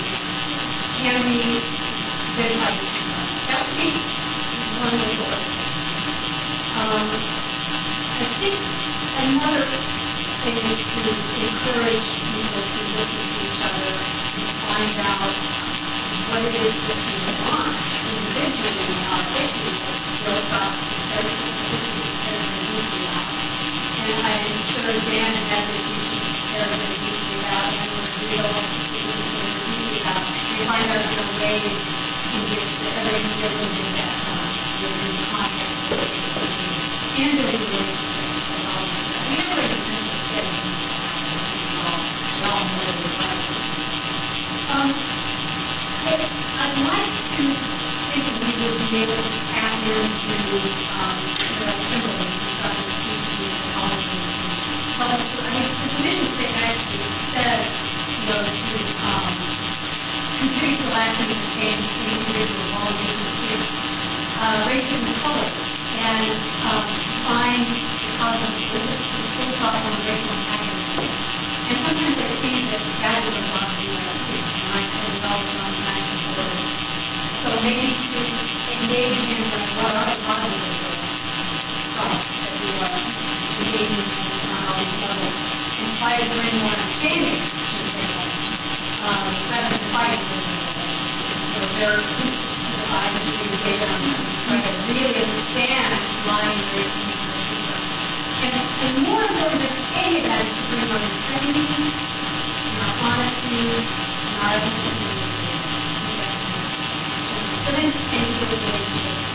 Can we then try to see that? That would be one of the goals. Um, I think another thing is to encourage people to listen to each other and find out what it is that you want individually in our issues that Bill talks very specifically very deeply about. And I'm sure Dan has a deeply, very, very deeply about, and Bill is very deeply about. We find out different ways in which everything fits into that uh, within the context of the community and the relationships and all of that. We have already kind of said this. We all know what it is. Um, I'd like to think that we would be able to tap into um, the Kimberly, who's got this PhD in ecology. But so, I mean, the mission statement actually says, you know, to um, contribute to lasting understanding of individuals, all nations, uh, races, and colors, and um, find ecology, which is the full thought on racial antagonisms. And sometimes I see that that is a philosophy that I developed on the national board. So maybe to engage in like, what are the causes of those strikes that we are engaging in on all these levels, and try to bring more understanding to the table, um, rather than fighting with them. So there are groups that I usually engage on, try to really understand lines of and, and more important than any of that is to bring our integrity, our honesty, and our authenticity. So then, and the relationships.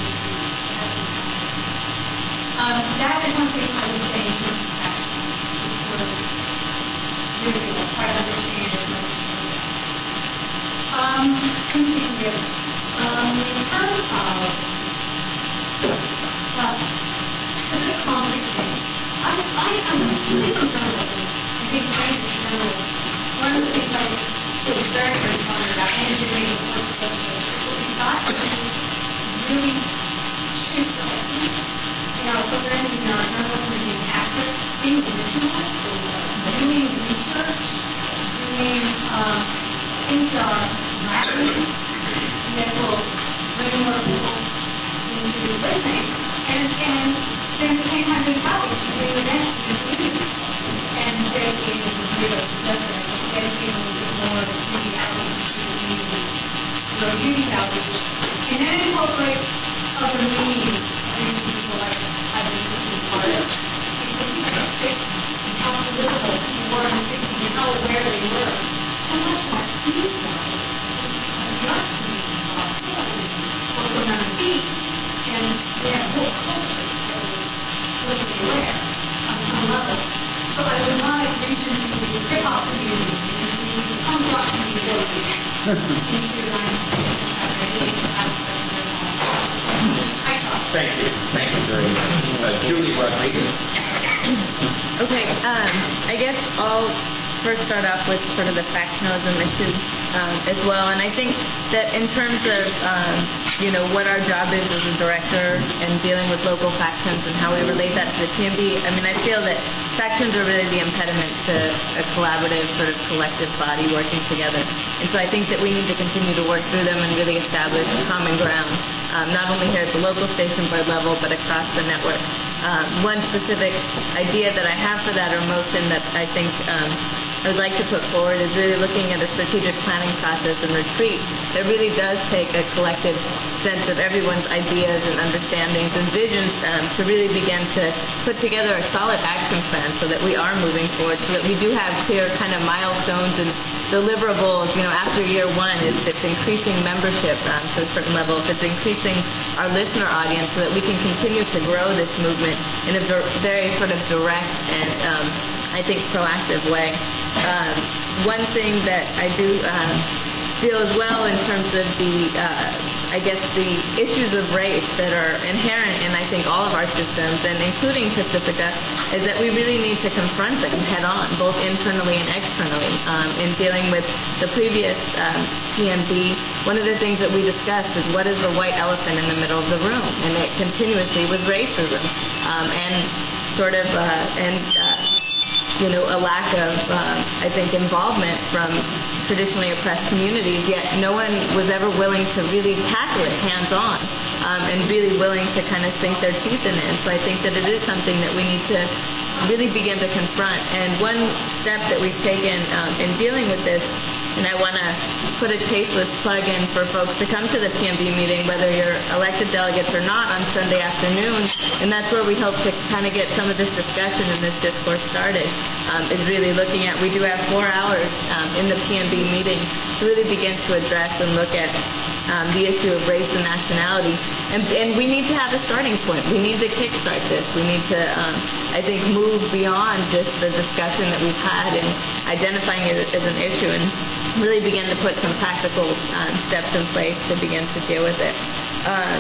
Um, that is one thing I would say in terms of action. Sort of really like, try to understand it and understand it. Um, let me see some other things. Um, in terms of uh, specific concrete things, I I am really from journalism, I think Frank is a journalist. One of the things I feel very, very strongly about, and it made a point of is what we've got to really shoot for excellence in our programming, in our journalism, being accurate, being original, doing research, doing um, things that are rapid, that will bring more people into listening, and, and then at the same time doing topics, doing events, doing communities, and dedicating, as Rita suggested, dedicating a little bit more to the outreach to the communities, to our youth outreach, and then incorporate other means, things people like I've been listening to artists. It's in the sixties, and how political people were in the sixties, and how aware they were. So much of that T V stuff, not T V, was going on the beats, and they had a whole culture that was politically aware on some level. So I would want to reach into the hip-hop community, into the punk rock community, into Thank you. Thank you very much. Uh, Julie Rodriguez. Okay, um, I guess I'll first start off with sort of the factionalism issue um, as well. And I think that in terms of, um, you know, what our job is as a director and dealing with local factions and how we relate that to the P M B, I mean, I feel that factions are really the impediment to a collaborative, sort of collective body working together. And so I think that we need to continue to work through them and really establish common ground, um, not only here at the local station board level, but across the network. Um, one specific idea that I have for that, or motion that I think um, I would like to put forward, is really looking at a strategic planning process and retreat that really does take a collective sense of everyone's ideas and understandings and visions um, to really begin to put together a solid action plan so that we are moving forward, so that we do have clear kind of milestones and deliverables, you know, after year one, if it's increasing membership um, to a certain level, if it's increasing our listener audience, so that we can continue to grow this movement in a very sort of direct and, um, I think, proactive way. Um, one thing that I do um, feel as well in terms of the, uh, I guess, the issues of race that are inherent in, I think, all of our systems, and including Pacifica, is that we really need to confront them head on, both internally and externally. Um, in dealing with the previous um, P M B, one of the things that we discussed is what is the white elephant in the middle of the room, and it continuously was racism um, and sort of uh, and. Uh, you know, a lack of, uh, I think, involvement from traditionally oppressed communities, yet no one was ever willing to really tackle it hands-on um, and really willing to kind of sink their teeth in it. And so I think that it is something that we need to really begin to confront. And one step that we've taken um, in dealing with this, and I want to put a tasteless plug in for folks to come to the P M B meeting, whether you're elected delegates or not, on Sunday afternoon, and that's where we hope to kind of get some of this discussion and this discourse started, um, is really looking at, we do have four hours um, in the P M B meeting to really begin to address and look at um, the issue of race and nationality. And, and we need to have a starting point. We need to kickstart this. We need to, um, I think, move beyond just the discussion that we've had and identifying it as an issue, and really begin to put some practical um, steps in place to begin to deal with it. Um,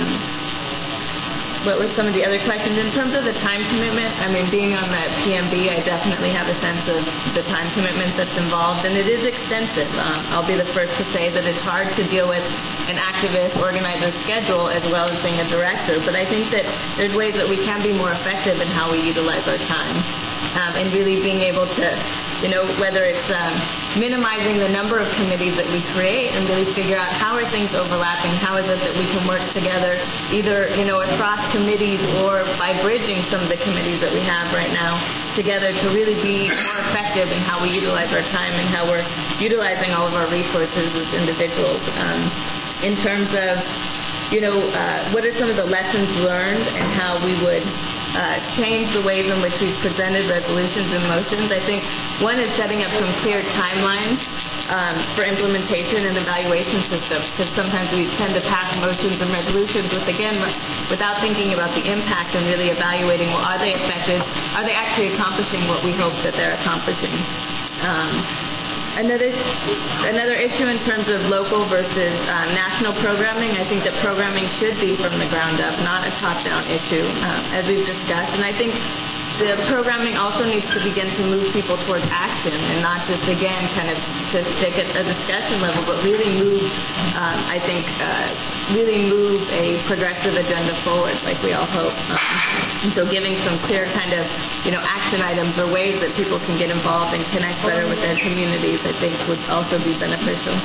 what were some of the other questions? In terms of the time commitment, I mean, being on the P M B, I definitely have a sense of the time commitment that's involved, and it is extensive. Um, I'll be the first to say that it's hard to deal with an activist organizer schedule as well as being a director, but I think that there's ways that we can be more effective in how we utilize our time, um, and really being able to, you know, whether it's um, minimizing the number of committees that we create and really figure out how are things overlapping, how is it that we can work together either, you know, across committees or by bridging some of the committees that we have right now together to really be more effective in how we utilize our time and how we're utilizing all of our resources as individuals. Um, in terms of, you know, uh, what are some of the lessons learned and how we would Uh, change the ways in which we've presented resolutions and motions. I think one is setting up some clear timelines um, for implementation and evaluation systems, because sometimes we tend to pass motions and resolutions with, again, without thinking about the impact and really evaluating, well, are they effective? Are they actually accomplishing what we hope that they're accomplishing? Um, Another another issue in terms of local versus uh, national programming, I think that programming should be from the ground up, not a top-down issue, uh, as we've discussed. And I think the programming also needs to begin to move people towards action and not just, again, kind of to stick at a discussion level, but really move, um, I think, uh, really move a progressive agenda forward, like we all hope. Um, and so giving some clear kind of, you know, action items or ways that people can get involved and connect better with their communities, I think would also be beneficial.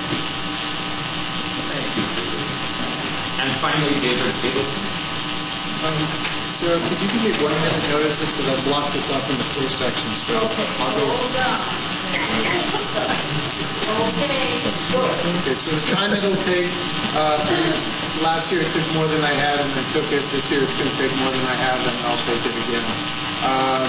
And finally, David Singleton. Um, Sarah, could you give me one minute notice this because I blocked this off in the first section, so I'll go. Okay, good. Okay, so the time it'll take, uh, last year it took more than I had and I took it. This year it's going to take more than I have and I'll take it again. Um,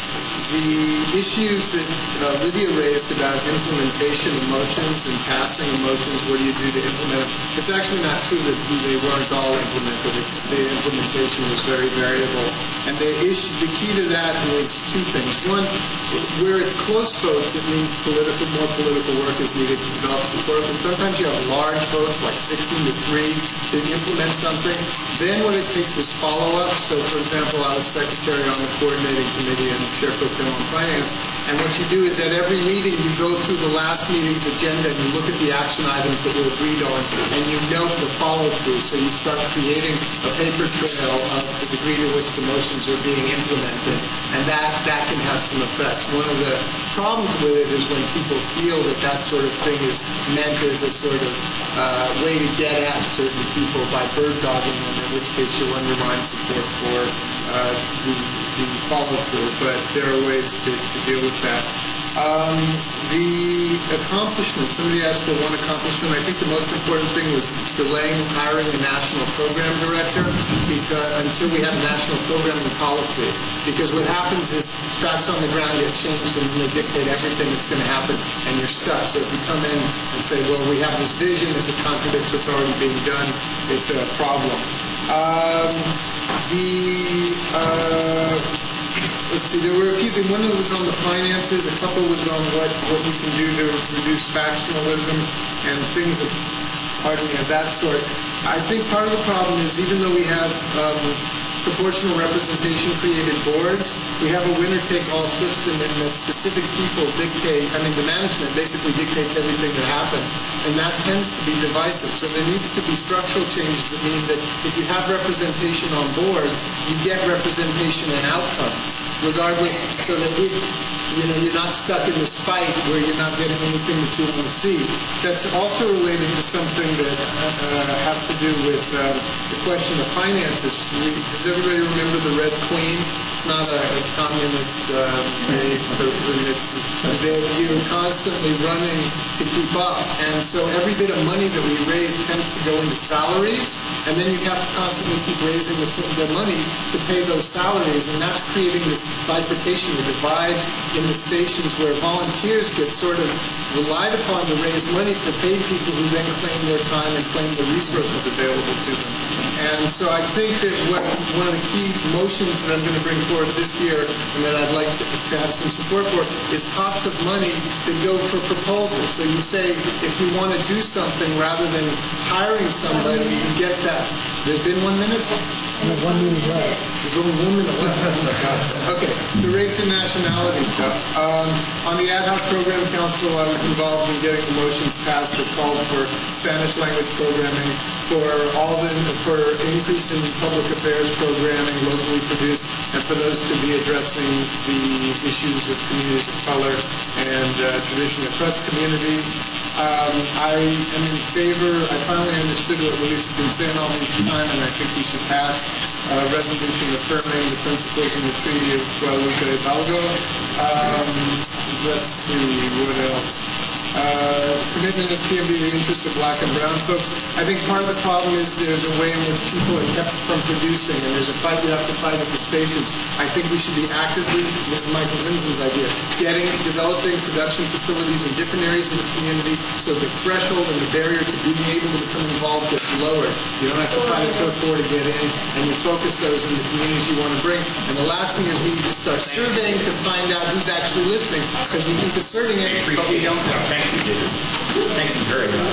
the issues that uh, Lydia raised about implementation of motions and passing of motions, what do you do to implement them? It's actually not true that they weren't all implemented. It's, the implementation was very variable. And the issue, the key to that is two things. One, where it's close votes, it means political, more political work is needed to develop support. And sometimes you have large votes, like sixteen to three, to implement something. Then what it takes is follow-up. So, for example, I was secretary on the coordinating committee and chair pro tem on finance. And what you do is at every meeting, you go through the last meeting's agenda and you look at the action items that were agreed on, and you note the follow-through. So you start creating a paper trail of the degree to which the motions are being implemented, and that, that can have some effects. One of the problems with it is when people feel that that sort of thing is meant as a sort of uh, way to get at certain people by bird-dogging them, in which case you'll undermine support for uh, the, the follow-through. But there are ways to, to deal with that. Um, the accomplishment, somebody asked for one accomplishment. I think the most important thing was delaying hiring a national program director because, until we have a national programming policy. Because what happens is facts on the ground get changed and they dictate everything that's going to happen and you're stuck. So if you come in and say, well, we have this vision that contradicts what's already being done, it's a problem. Um, the... Uh, Let's see, there were a few things. One was on the finances, a couple was on what, what we can do to reduce factionalism and things of, pardon me, of that sort. I think part of the problem is even though we have um, proportional representation created boards, we have a winner-take-all system in that specific people dictate, I mean the management basically dictates everything that happens, and that tends to be divisive. So there needs to be structural changes that mean that if you have representation on boards, you get representation in outcomes, regardless, so that if, you know, you're not stuck in this fight where you're not getting anything that you want to see. That's also related to something that uh, has to do with uh, the question of finances. Does everybody remember the Red Queen? It's not a, a communist uh, person. It's that you're constantly running to keep up. And so every bit of money that we raise tends to go into salaries, and then you have to constantly keep raising the, the money to pay those salaries, and that's creating this bifurcation, the divide in the stations where volunteers get sort of relied upon to raise money for paid people who then claim their time and claim the resources available to them. And so I think that what, one of the key motions that I'm going to bring forward this year and that I'd like to, to have some support for is pots of money that go for proposals. So you say if you want to do something rather than hiring somebody who gets that. There's been one minute? No, one minute left. There's only one minute left. Oh my God. Okay, the race and nationality stuff. Um, on the ad hoc program council, I was involved in getting the motions passed that called for Spanish language programming, for all the for increase in public affairs programming locally produced, and for those to be addressing the issues of communities of color and uh, traditionally oppressed communities. Um, I am in favor. I finally understood what Luis has been saying all this time, and I think we should pass a resolution affirming the principles in the Treaty of Guadalupe Hidalgo. Um, let's see, what else? Uh, commitment of P M B in the interest of black and brown folks. I think part of the problem is there's a way in which people are kept from producing, and there's a fight we have to fight at the stations. I think we should be actively, this is Michael Zinzen's idea, getting, developing production facilities in different areas of the community so the threshold and the barrier to being able to become involved gets lowered. You don't have to fight it to the floor to get in, and you focus those in the communities you want to bring. And the last thing is we need to start surveying to find out who's actually listening, because we keep asserting it, but we don't know. Thank you, David. Thank you very much.